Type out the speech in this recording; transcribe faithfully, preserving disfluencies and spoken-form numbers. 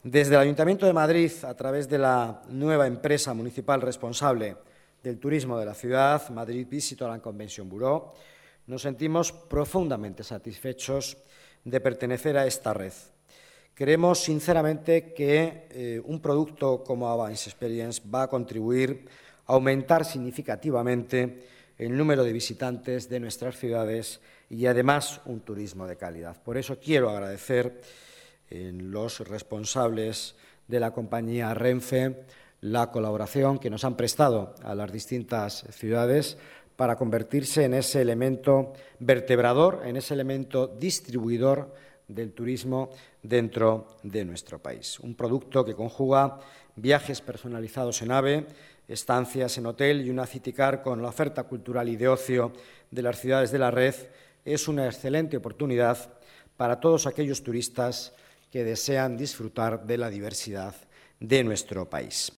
Desde el Ayuntamiento de Madrid, a través de la nueva empresa municipal responsable del turismo de la ciudad, Madrid Visitor and Convention Bureau, nos sentimos profundamente satisfechos de pertenecer a esta red. Creemos sinceramente que eh, un producto como Avance Experience va a contribuir a aumentar significativamente el número de visitantes de nuestras ciudades y, además, un turismo de calidad. Por eso quiero agradecer a los responsables de la compañía Renfe la colaboración que nos han prestado a las distintas ciudades para convertirse en ese elemento vertebrador, en ese elemento distribuidor del turismo dentro de nuestro país. Un producto que conjuga viajes personalizados en AVE, estancias en hotel y una Citicar con la oferta cultural y de ocio de las ciudades de la red. Es una excelente oportunidad para todos aquellos turistas que desean disfrutar de la diversidad de nuestro país.